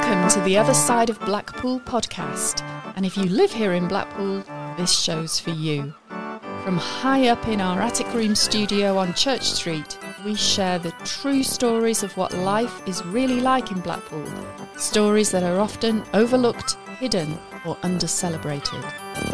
Welcome to the Other Side of Blackpool podcast. And if you live here in Blackpool, this show's for you. From high up in our attic room studio on Church Street, we share the true stories of what life is really like in Blackpool. Stories that are often overlooked, hidden, or under-celebrated.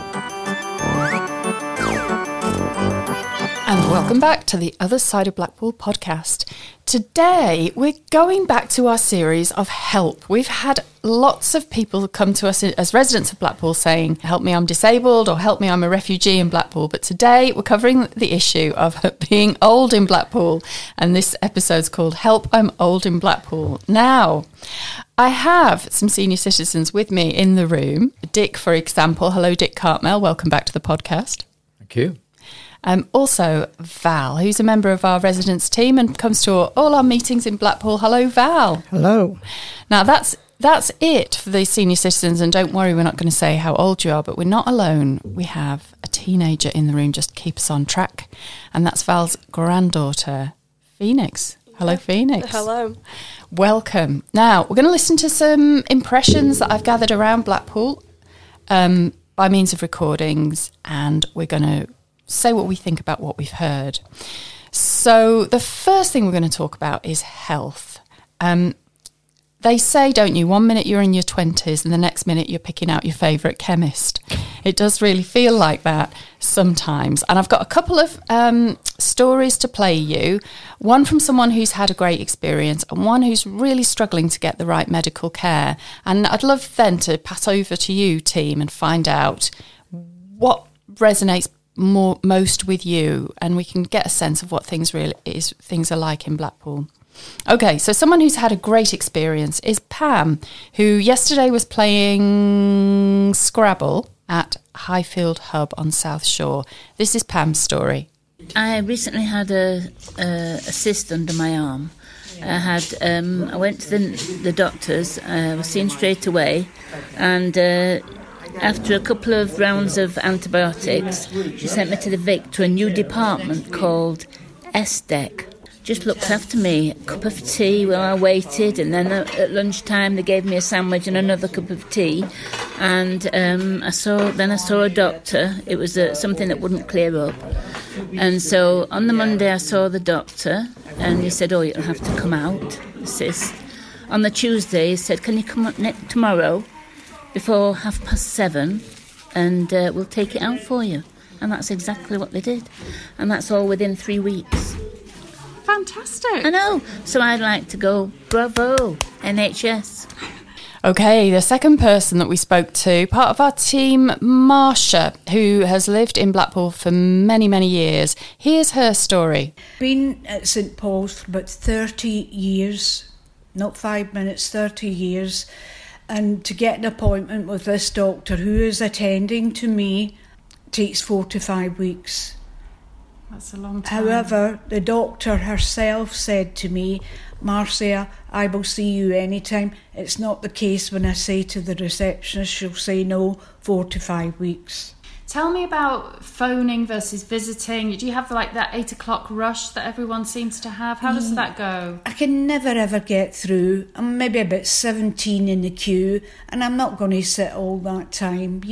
And welcome back to the Other Side of Blackpool podcast. Today, we're going back to our series of help. We've had lots of people come to us as residents of Blackpool saying, help me, I'm disabled, or help me, I'm a refugee in Blackpool. But today, we're covering the issue of being old in Blackpool. And this episode's called Help, I'm Old in Blackpool. Now, I have some senior citizens with me in the room. Dick, for example. Hello, Dick Cartmel. Welcome back to the podcast. Thank you. Also, Val, who's a member of our residents team and comes to all our meetings in Blackpool. Hello, Val. Hello. Now, that's it for the senior citizens. And don't worry, we're not going to say how old you are, but we're not alone. We have a teenager in the room just to keep us on track. And that's Val's granddaughter, Phoenix. Hello, Phoenix. Hello. Welcome. Now, we're going to listen to some impressions that I've gathered around Blackpool by means of recordings, and we're going to say what we think about what we've heard. So the first thing we're going to talk about is health. They say, don't you, 1 minute you're in your 20s and the next minute you're picking out your favourite chemist. It does really feel like that sometimes. And I've got a couple of stories to play you. One from someone who's had a great experience and one who's really struggling to get the right medical care. And I'd love then to pass over to you, team, and find out what resonates most with you, and we can get a sense of what things are like in Blackpool. Okay, so someone who's had a great experience is Pam, who yesterday was playing Scrabble at Highfield Hub on South Shore. This is Pam's story. I recently had a cyst under my arm. I went to the doctors. I was seen straight away, and after a couple of rounds of antibiotics, she sent me to the Vic to a new department called SDEC. Just looked after me, a cup of tea while I waited, and then at lunchtime they gave me a sandwich and another cup of tea. And I saw a doctor. It was something that wouldn't clear up. And so on the Monday I saw the doctor, and he said, you'll have to come out, the cyst. On the Tuesday he said, can you come up tomorrow before 7:30, and we'll take it out for you. And that's exactly what they did. And that's all within 3 weeks. Fantastic. I know. So I'd like to go, bravo, NHS. Okay, the second person that we spoke to, part of our team, Marsha, who has lived in Blackpool for many, many years. Here's her story. Been at St Paul's for about 30 years, not 5 minutes, 30 years. And to get an appointment with this doctor who is attending to me takes 4 to 5 weeks. That's a long time. However, the doctor herself said to me, Marcia, I will see you anytime. It's not the case when I say to the receptionist, she'll say no, 4 to 5 weeks. Tell me about phoning versus visiting. Do you have that 8 o'clock rush that everyone seems to have? How does that go? I can never ever get through. I'm maybe about 17 in the queue, and I'm not going to sit all that time.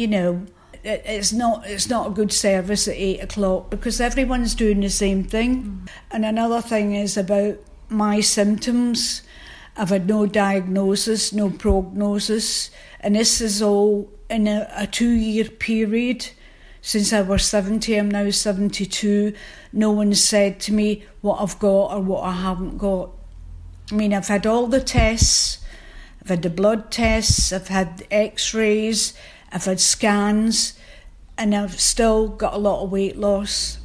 It's not a good service at 8 o'clock because everyone's doing the same thing. And another thing is about my symptoms. I've had no diagnosis, no prognosis, and this is all in a 2-year period. Since I was 70, I'm now 72. No one said to me what I've got or what I haven't got. I mean, I've had all the tests. I've had the blood tests. I've had x-rays. I've had scans. And I've still got a lot of weight loss.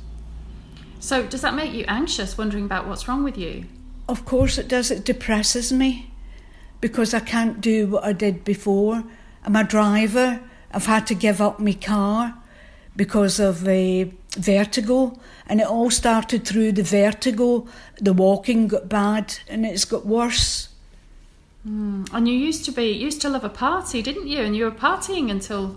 So does that make you anxious, wondering about what's wrong with you? Of course it does. It depresses me because I can't do what I did before. I'm a driver. I've had to give up my car because of vertigo, and it all started through the vertigo. The walking got bad and it's got worse. And you used to love a party, didn't you? And you were partying until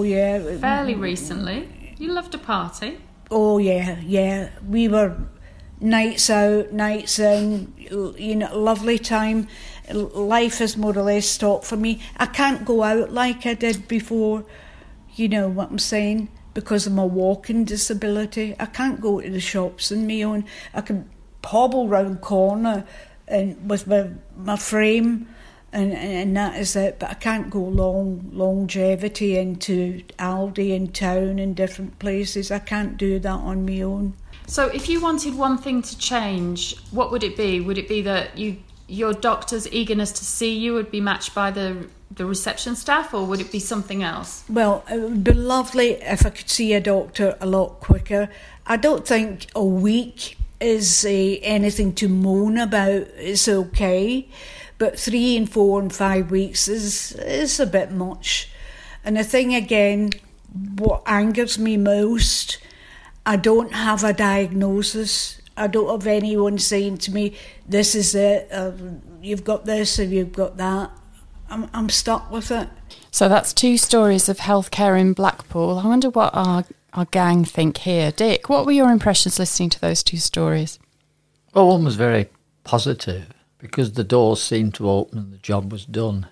fairly recently. You loved a party. Oh yeah. We were nights out, nights in, lovely time. Life is more or less stopped for me. I can't go out like I did before, you know what I'm saying, because of my walking disability. I can't go to the shops on my own. I can hobble round corner and with my frame, and that is it. But I can't go longevity into Aldi in town and different places. I can't do that on my own. So if you wanted one thing to change, what would it be? Would it be that your doctor's eagerness to see you would be matched by the reception staff, or would it be something else? Well, it would be lovely if I could see a doctor a lot quicker. I don't think a week is anything to moan about. It's okay, but 3 and 4 and 5 weeks is a bit much. And the thing again, what angers me most, I don't have a diagnosis. I don't have anyone saying to me, this is it, you've got this or you've got that. I'm stuck with it. So that's 2 stories of healthcare in Blackpool. I wonder what our gang think here. Dick, what were your impressions listening to those 2 stories? Well, one was very positive because the doors seemed to open and the job was done,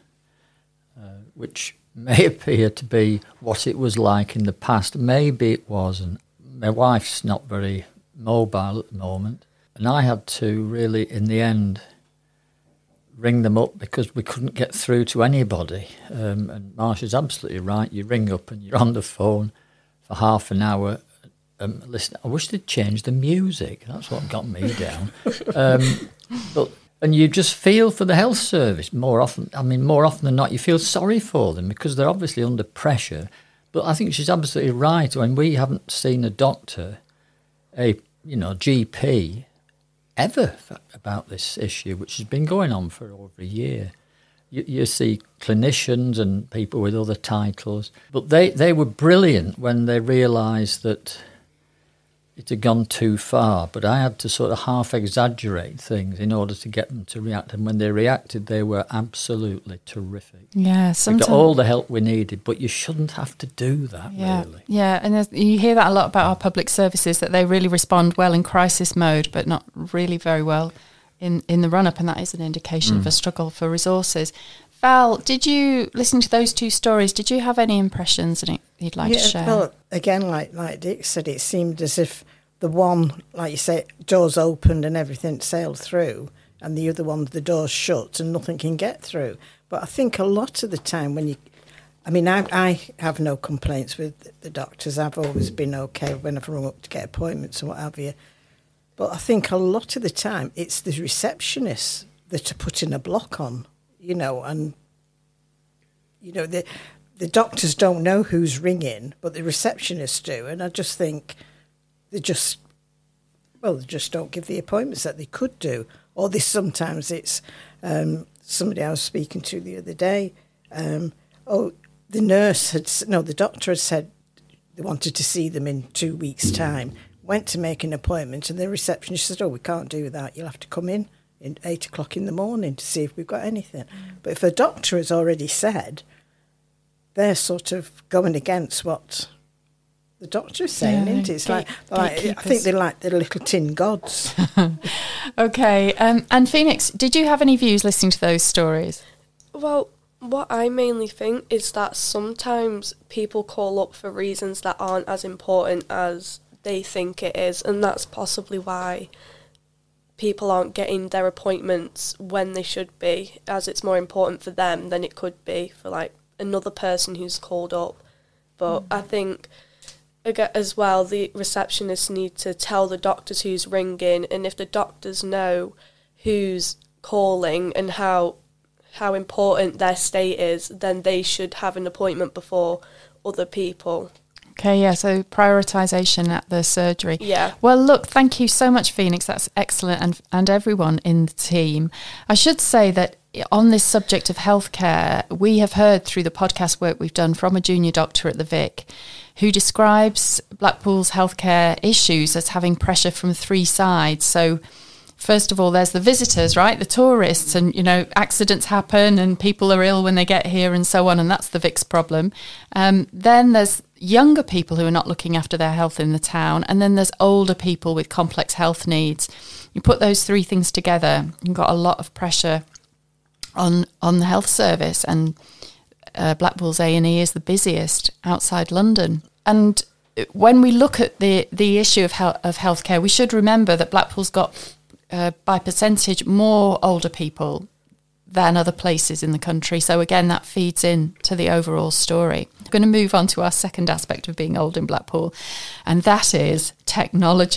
which may appear to be what it was like in the past. Maybe it wasn't. My wife's not very mobile at the moment, and I had to really, in the end, ring them up because we couldn't get through to anybody. And Marsha's absolutely right. You ring up and you're on the phone for half an hour. Listen, I wish they'd changed the music. That's what got me down. And you just feel for the health service more often. I mean, more often than not, you feel sorry for them because they're obviously under pressure. But I think she's absolutely right. When we haven't seen a doctor, a GP, ever about this issue, which has been going on for over a year. You see clinicians and people with other titles, but they were brilliant when they realised that it had gone too far. But I had to sort of half exaggerate things in order to get them to react. And when they reacted, they were absolutely terrific. Yeah, sometimes we got all the help we needed, but you shouldn't have to do that, really. Yeah, and you hear that a lot about our public services, that they really respond well in crisis mode, but not really very well in the run-up, and that is an indication of a struggle for resources. Val, did you, listening to those 2 stories, did you have any impressions you'd like to share? Well, again, like Dick said, it seemed as if the one, like you say, doors opened and everything sailed through, and the other one, the doors shut and nothing can get through. But I think a lot of the time I have no complaints with the doctors. I've always been okay when I've rung up to get appointments and what have you. But I think a lot of the time it's the receptionists that are putting a block on, and, the doctors don't know who's ringing, but the receptionists do. And I just think they just don't give the appointments that they could do. Or sometimes it's somebody I was speaking to the other day. The doctor had said they wanted to see them in 2 weeks' time. Went to make an appointment, and the receptionist said, we can't do that. You'll have to come in 8 o'clock in the morning to see if we've got anything. But if a doctor has already said, they're sort of going against what the doctor's saying, isn't it? It's like I think they're like the little tin gods. Okay, and Phoenix, did you have any views listening to those stories? Well, what I mainly think is that sometimes people call up for reasons that aren't as important as they think it is, and that's possibly why people aren't getting their appointments when they should be, as it's more important for them than it could be for like another person who's called up. But I think as well, the receptionists need to tell the doctors who's ringing, and if the doctors know who's calling and how important their state is, then they should have an appointment before other people. Okay, yeah, so prioritisation at the surgery. Yeah. Well, look, thank you so much, Phoenix. That's excellent, and everyone in the team. I should say that on this subject of healthcare, we have heard through the podcast work we've done from a junior doctor at the Vic who describes Blackpool's healthcare issues as having pressure from 3 sides. So first of all, there's the visitors, right? The tourists, and, accidents happen and people are ill when they get here and so on, and that's the Vic's problem. Then there's, younger people who are not looking after their health in the town, and then there's older people with complex health needs. You put those three things together, you've got a lot of pressure on the health service, and Blackpool's A&E is the busiest outside London. And when we look at the issue of healthcare, we should remember that Blackpool's got, by percentage, more older people than other places in the country. So again, that feeds in to the overall story. I'm going to move on to our second aspect of being old in Blackpool, and that is technology.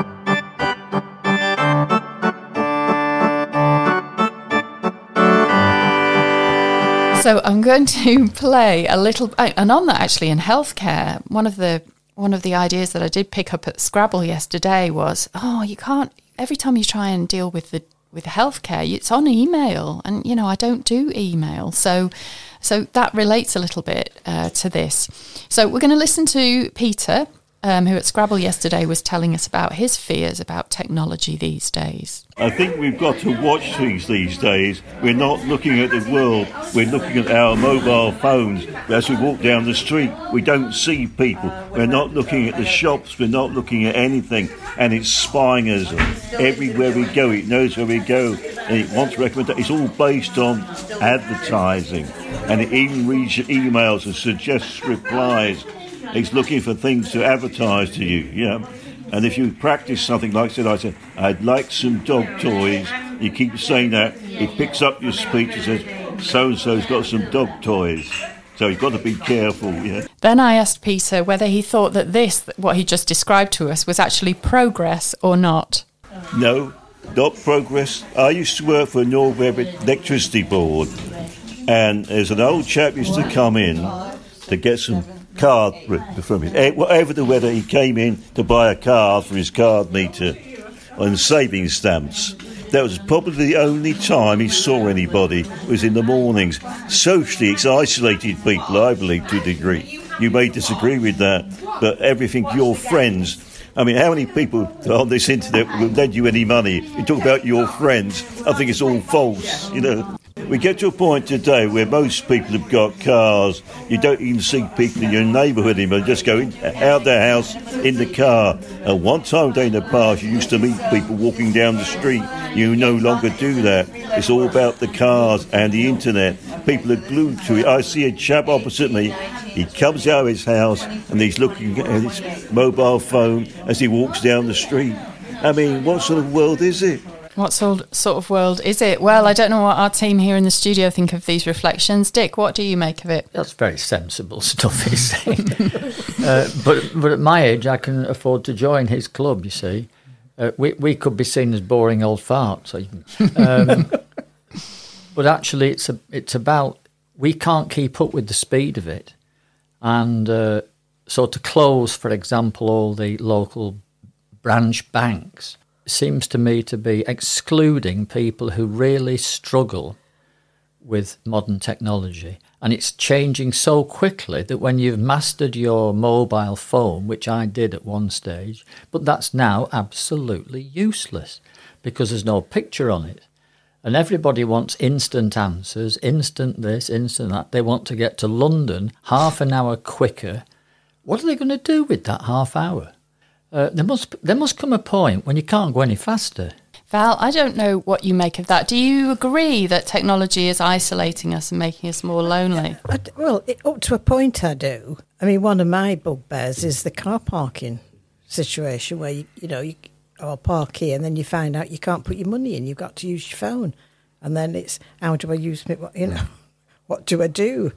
So I'm going to play a little, and on that actually in healthcare, one of the ideas that I did pick up at Scrabble yesterday was, you can't, every time you try and deal with healthcare, it's on email, and I don't do email, so that relates a little bit to this. So we're going to listen to Peter, who at Scrabble yesterday was telling us about his fears about technology these days. I think we've got to watch things these days. We're not looking at the world, we're looking at our mobile phones. As we walk down the street, we don't see people. We're not looking at the shops, we're not looking at anything. And it's spying us everywhere we go. It knows where we go, and it wants recommendations. It's all based on advertising. And it even reads your emails and suggests replies. It's looking for things to advertise to you, And if you practice something like I said, I'd like some dog toys. You keep saying that, it picks up your speech and says, so-and-so's got some dog toys. So you've got to be careful, Then I asked Peter whether he thought that what he just described to us, was actually progress or not. No, not progress. I used to work for Norway Electricity Board, and there's an old chap used to come in to get some card from him. Whatever the weather, he came in to buy a card for his card meter and saving stamps. That was probably the only time he saw anybody, was in the mornings. Socially, it's isolated people, I believe, to a degree. You may disagree with that, but everything, your friends. I mean, how many people on this internet will lend you any money? You talk about your friends, I think it's all false, We get to a point today where most people have got cars. You don't even see people in your neighbourhood anymore. Just go out their house in the car. And one time in the past, you used to meet people walking down the street. You no longer do that. It's all about the cars and the internet. People are glued to it. I see a chap opposite me. He comes out of his house and he's looking at his mobile phone as he walks down the street. I mean, what sort of world is it? What sort of world is it? Well, I don't know what our team here in the studio think of these reflections. Dick, what do you make of it? That's very sensible stuff he's saying. But at my age, I can afford to join his club, you see. We could be seen as boring old farts. But actually, it's about, we can't keep up with the speed of it. And so to close, for example, all the local branch banks seems to me to be excluding people who really struggle with modern technology. And it's changing so quickly that when you've mastered your mobile phone, which I did at one stage, but that's now absolutely useless because there's no picture on it. And everybody wants instant answers, instant this, instant that. They want to get to London half an hour quicker. What are they going to do with that half hour? There must come a point when you can't go any faster. Val, I don't know what you make of that. Do you agree that technology is isolating us and making us more lonely? Up to a point I do. I mean, one of my bugbears is the car parking situation where, you park here and then you find out you can't put your money in. You've got to use your phone. And then it's, how do I use it? What do I do?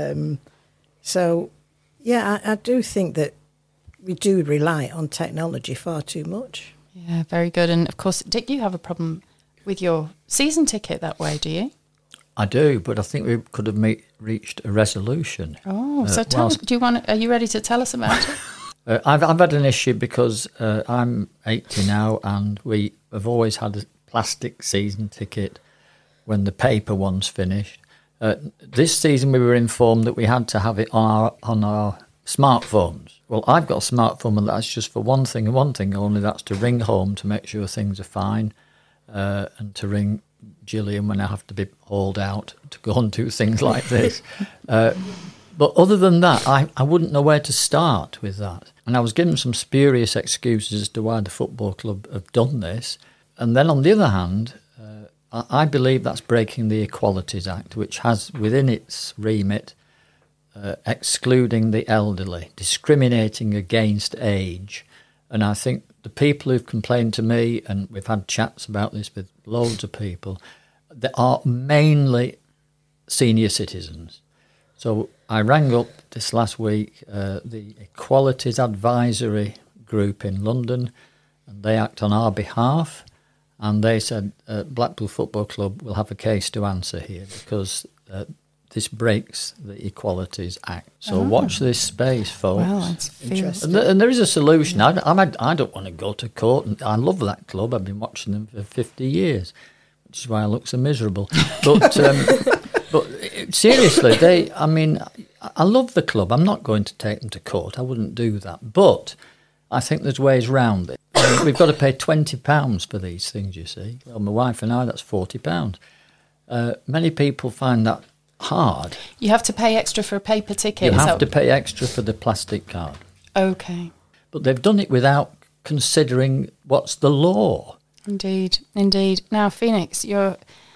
I do think that we do rely on technology far too much. Yeah, very good. And of course, Dick, you have a problem with your season ticket that way, do you? I do, but I think we could have reached a resolution. Oh, so are you ready to tell us about it? I've had an issue because I'm 80 now, and we have always had a plastic season ticket when the paper one's finished. This season we were informed that we had to have it on our smartphones. Well, I've got a smartphone, and that's just for one thing and one thing only. That's to ring home to make sure things are fine, and to ring Gillian when I have to be hauled out to go and do things like this. But other than that, I wouldn't know where to start with that. And I was given some spurious excuses as to why the football club have done this. And then on the other hand, I believe that's breaking the Equalities Act, which has within its remit excluding the elderly, discriminating against age. And I think the people who've complained to me, and we've had chats about this with loads of people, they are mainly senior citizens. So I rang up this last week the Equalities Advisory Group in London, and they act on our behalf. And they said Blackpool Football Club will have a case to answer here because this breaks the Equalities Act. So watch this space, folks. Well, that's interesting. And there is a solution. I don't want to go to court. And I love that club. I've been watching them for 50 years, which is why I look so miserable. But seriously, I love the club. I'm not going to take them to court. I wouldn't do that. But I think there's ways round it. We've got to pay £20 for these things, you see. Well, my wife and I, that's £40. Many people find that hard. You have to pay extra for a paper ticket. You have to pay extra for the plastic card. Okay. But they've done it without considering what's the law. Indeed. Now, Phoenix, you're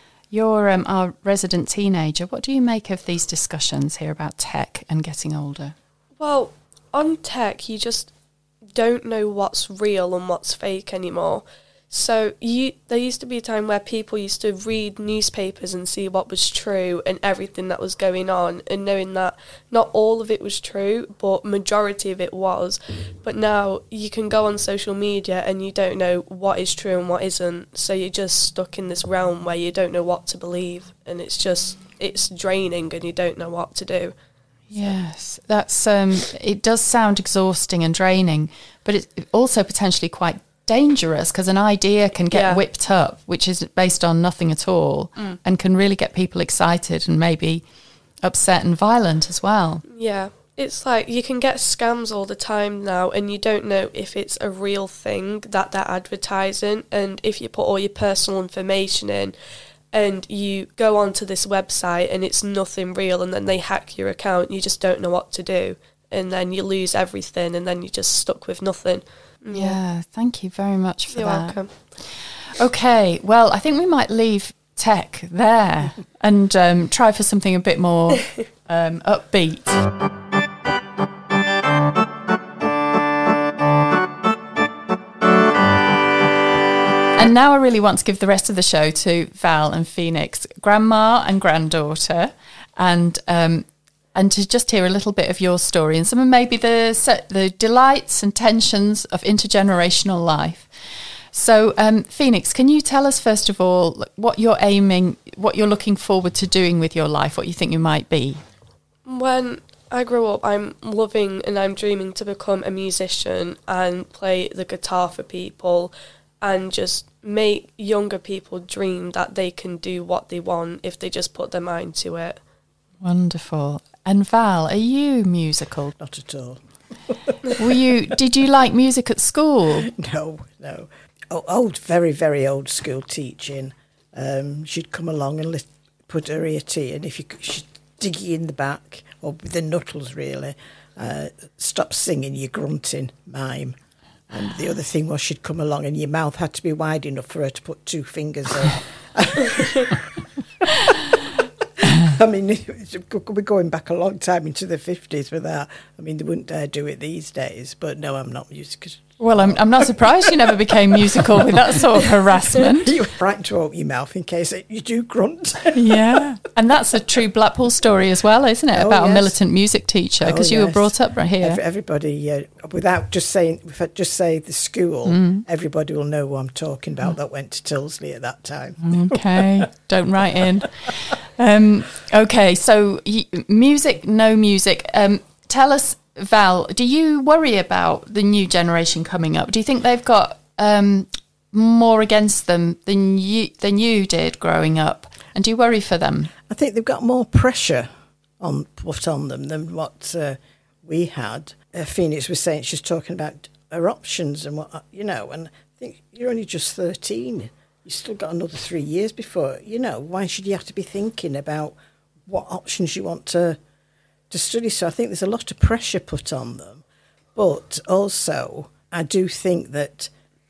our resident teenager. What do you make of these discussions here about tech and getting older? Well, on tech, you just don't know what's real and what's fake anymore. So there used to be a time where people used to read newspapers and see what was true and everything that was going on, and knowing that not all of it was true, but majority of it was. But now you can go on social media and you don't know what is true and what isn't. So you're just stuck in this realm where you don't know what to believe, and it's draining and you don't know what to do. Yes, that's it does sound exhausting and draining, but it's also potentially quite dangerous because an idea can get whipped up, which is based on nothing at all, and can really get people excited and maybe upset and violent as well. Yeah, it's like you can get scams all the time now, and you don't know if it's a real thing that they're advertising. And if you put all your personal information in, and you go onto this website and it's nothing real, and then they hack your account, you just don't know what to do, and then you lose everything, and then you're just stuck with nothing. Yeah, thank you very much for You're that. welcome. Okay, well, I think we might leave tech there and try for something a bit more upbeat. And now I really want to give the rest of the show to Val and Phoenix, grandma and granddaughter, and to just hear a little bit of your story and some of maybe the delights and tensions of intergenerational life. So, Phoenix, can you tell us first of all what you're looking forward to doing with your life, what you think you might be? When I grow up, I'm loving and I'm dreaming to become a musician and play the guitar for people and just make younger people dream that they can do what they want if they just put their mind to it. Wonderful. And Val, are you musical? Not at all. Did you like music at school? No. Old, very, very old school teaching. She'd come along and put her ear to you, and if she'd dig you in the back, or with the knuckles really, stop singing, you're grunting, mime. And the other thing was she'd come along and your mouth had to be wide enough for her to put two fingers in. I mean, we're going back a long time into the 50s with that. I mean, they wouldn't dare do it these days. But no, I'm not musical. Well, I'm not surprised you never became musical with that sort of harassment. You're frightened to open your mouth in case you do grunt. Yeah, and that's a true Blackpool story as well, isn't it? About a militant music teacher, because you were brought up right here. Everybody, without just saying, if I just say the school, everybody will know what I'm talking about that went to Tilsley at that time. Okay, don't write in. Okay, so music, no music. Tell us, Val, do you worry about the new generation coming up? Do you think they've got more against them than you did growing up? And do you worry for them? I think they've got more pressure put on them than what we had. Phoenix was saying, she's talking about her options and what, and I think you're only just 13. You've still got another 3 years before, why should you have to be thinking about what options you want to to study. So I think there's a lot of pressure put on them. But also, I do think that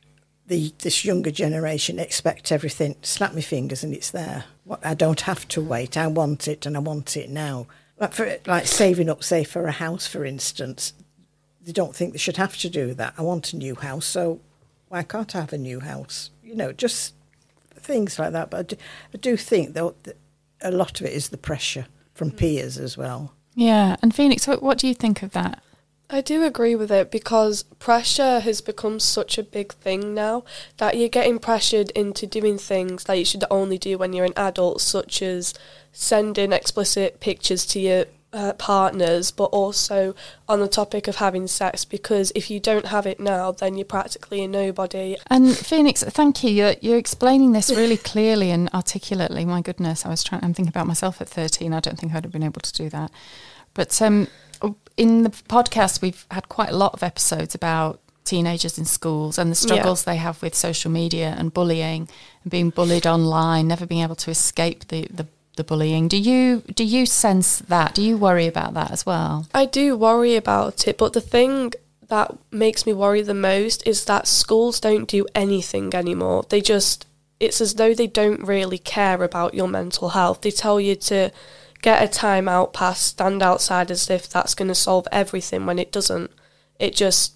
this younger generation expect everything, snap my fingers and it's there. I don't have to wait. I want it and I want it now. Like saving up, say, for a house, for instance, they don't think they should have to do that. I want a new house, so why can't I have a new house? Just things like that. But I do think, though, that a lot of it is the pressure from peers as well. Yeah. And Phoenix, what do you think of that? I do agree with it, because pressure has become such a big thing now that you're getting pressured into doing things that you should only do when you're an adult, such as sending explicit pictures to your partners, but also on the topic of having sex, because if you don't have it now, then you're practically a nobody. And Phoenix, thank you. You're explaining this really clearly and articulately. My goodness, I'm thinking about myself at 13. I don't think I'd have been able to do that. But in the podcast, we've had quite a lot of episodes about teenagers in schools and the struggles they have with social media and bullying and being bullied online, never being able to escape the bullying. Do you sense that? Do you worry about that as well? I do worry about it, but the thing that makes me worry the most is that schools don't do anything anymore. It's as though they don't really care about your mental health. They tell you to get a timeout pass, stand outside, as if that's going to solve everything, when it doesn't. It just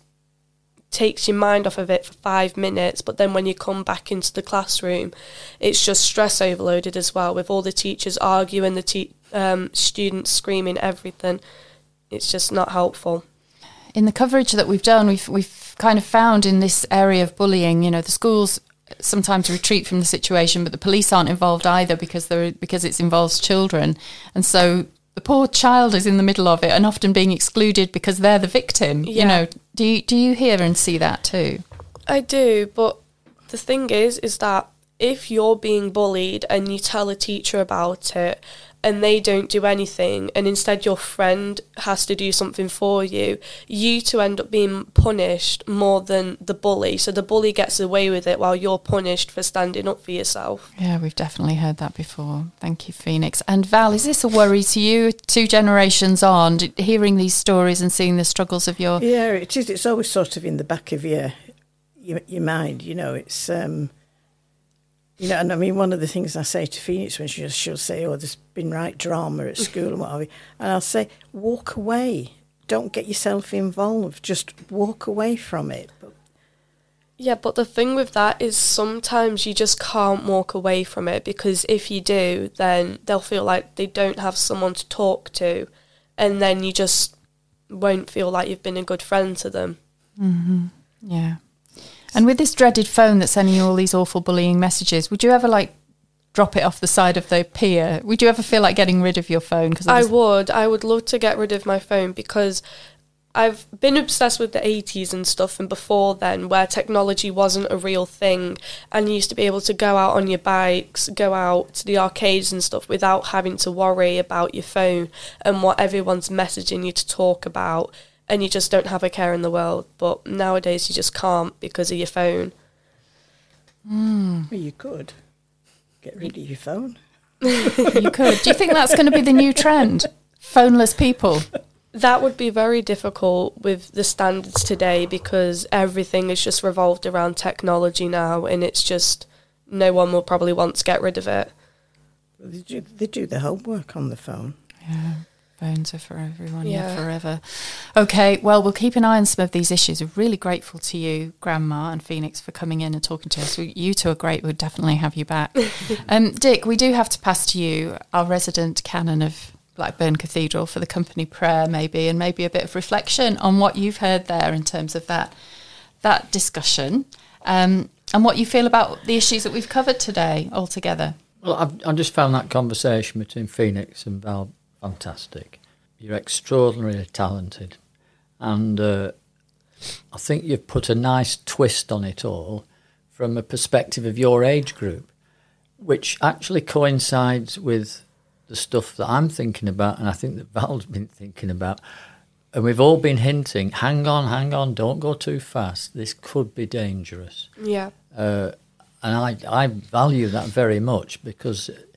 takes your mind off of it for 5 minutes, but then when you come back into the classroom, it's just stress overloaded as well, with all the teachers arguing, the students screaming, everything. It's just not helpful. In the coverage that we've done, we've kind of found in this area of bullying, the schools sometimes retreat from the situation, but the police aren't involved either because it involves children, and so the poor child is in the middle of it and often being excluded because they're the victim. Yeah. Do you hear and see that too? I do, but the thing is that if you're being bullied and you tell a teacher about it and they don't do anything, and instead your friend has to do something for you, you two end up being punished more than the bully. So the bully gets away with it while you're punished for standing up for yourself. Yeah, we've definitely heard that before. Thank you, Phoenix. And Val, is this a worry to you 2 generations on, hearing these stories and seeing the struggles of your... Yeah, it is. It's always sort of in the back of your mind, it's... and I mean, one of the things I say to Phoenix when she'll say, there's been drama at school and what have you, and I'll say, walk away. Don't get yourself involved. Just walk away from it. Yeah, but the thing with that is sometimes you just can't walk away from it, because if you do, then they'll feel like they don't have someone to talk to, and then you just won't feel like you've been a good friend to them. Mm-hmm. Yeah. And with this dreaded phone that's sending you all these awful bullying messages, would you ever drop it off the side of the pier? Would you ever feel like getting rid of your phone? I would love to get rid of my phone, because I've been obsessed with the 80s and stuff, and before then, where technology wasn't a real thing, and you used to be able to go out on your bikes, go out to the arcades and stuff without having to worry about your phone and what everyone's messaging you to talk about. And you just don't have a care in the world. But nowadays you just can't because of your phone. Well, you could get rid of your phone. You could. Do you think that's going to be the new trend? Phoneless people? That would be very difficult with the standards today, because everything is just revolved around technology now, and it's just no one will probably want to get rid of it. They do the homework on the phone. Yeah. Phones are for everyone, forever. Okay, well, we'll keep an eye on some of these issues. We're really grateful to you, Grandma and Phoenix, for coming in and talking to us. You two are great. We'll definitely have you back. Dick, we do have to pass to you, our resident canon of Blackburn Cathedral, for the company prayer, maybe, and maybe a bit of reflection on what you've heard there in terms of that discussion, and what you feel about the issues that we've covered today altogether. Well, I've just found that conversation between Phoenix and Val fantastic. You're extraordinarily talented, and I think you've put a nice twist on it all from a perspective of your age group, which actually coincides with the stuff that I'm thinking about, and I think that Val's been thinking about, and we've all been hinting, hang on, don't go too fast, this could be dangerous. Yeah. And I value that very much, because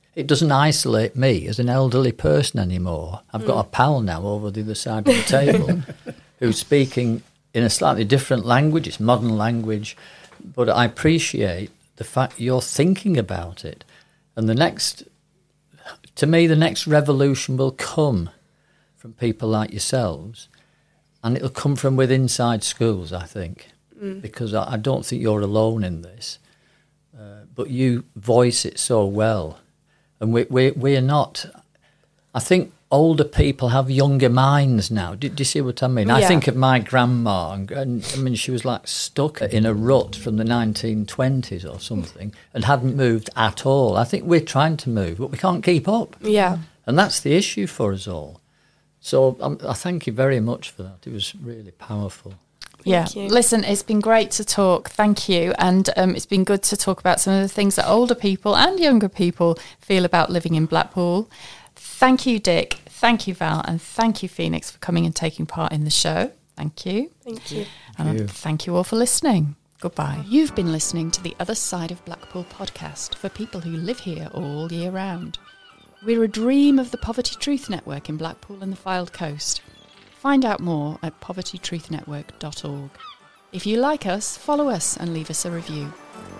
it doesn't isolate me as an elderly person anymore. I've got a pal now over the other side of the table who's speaking in a slightly different language. It's modern language, but I appreciate the fact you're thinking about it. And the next revolution will come from people like yourselves, and it'll come from within inside schools, I think, because I don't think you're alone in this. But you voice it so well. And we're not... I think older people have younger minds now. Do you see what I mean? Yeah. I think of my grandma, and I mean, she was like stuck in a rut from the 1920s or something and hadn't moved at all. I think we're trying to move, but we can't keep up. Yeah. And that's the issue for us all. So I thank you very much for that. It was really powerful. Thank you. Listen, it's been great to talk. Thank you. And it's been good to talk about some of the things that older people and younger people feel about living in Blackpool. Thank you, Dick. Thank you, Val. And thank you, Phoenix, for coming and taking part in the show. Thank you. Thank you. And thank you all for listening. Goodbye. You've been listening to the Other Side of Blackpool podcast for people who live here all year round. We're a dream of the Poverty Truth Network in Blackpool and the Fylde Coast. Find out more at povertytruthnetwork.org. If you like us, follow us and leave us a review.